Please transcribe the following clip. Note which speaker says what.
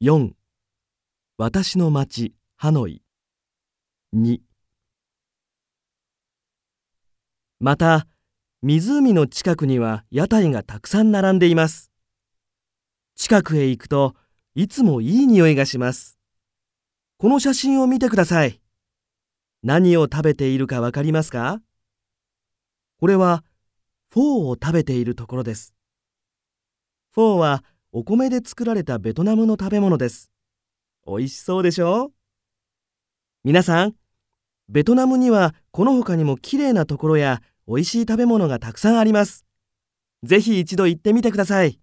Speaker 1: 4. 私の町ハノイ。2. また、湖の近くには屋台がたくさん並んでいます。近くへ行くといつもいい匂いがします。この写真を見てください。何を食べているかわかりますか？これはフォーを食べているところです。フォーはお米で作られたベトナムの食べ物です。おいしそうでしょう？皆さん、ベトナムにはこの他にもきれいなところやおいしい食べ物がたくさんあります。ぜひ一度行ってみてください。